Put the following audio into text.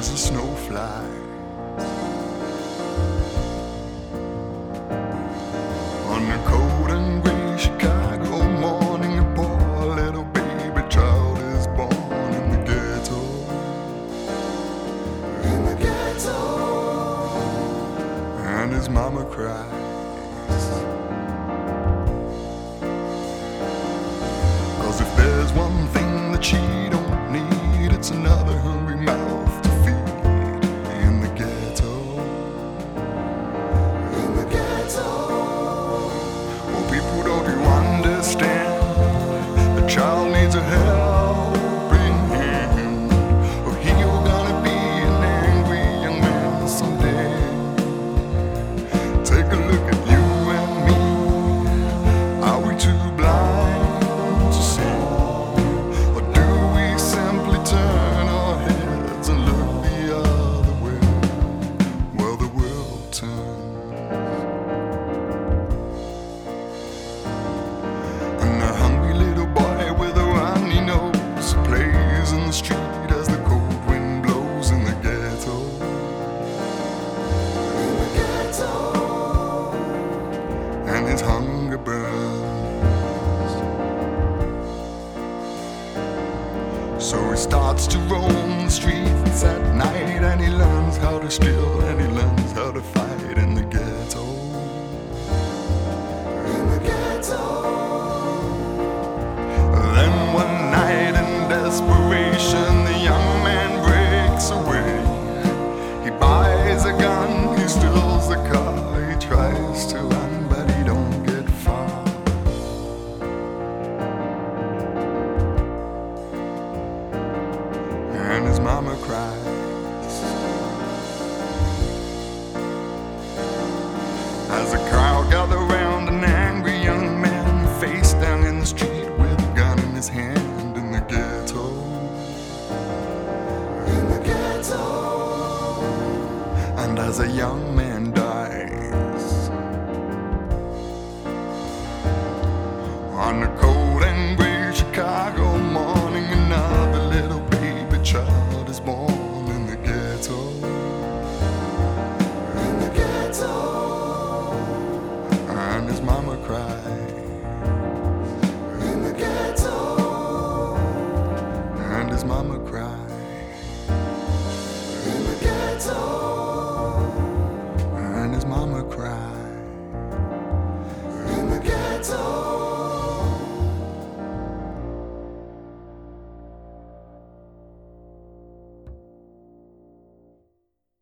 as the snow flies. On a cold and gray Chicago morning, a poor little baby child is born in the ghetto. In the ghetto. And his mama cries. Cause if there's one thing that she don't need, it's another hungry mouth to feed. In the ghetto. In the ghetto. Oh, people, don't you understand? The child needs a helping hand, or he's gonna be an angry young man someday. Take a look at you and me. Are we too blind to see? Or do we simply turn our heads and look the other way? Well, the world turns. And a hungry little boy with a runny nose plays in the street as the cold wind blows in the ghetto. In the ghetto. And his hunger burns. So he starts to roam the streets at night, and he learns how to steal, and he learns how to fight in the ghetto. In the ghetto. Then one night in desperation, the young man breaks away. He buys a gun, he steals a car, he tries to run, but he don't get far. And his mama cries as a crowd gather round an angry young man face down in the street with a gun in his hand. In the ghetto. In the ghetto. And as a young man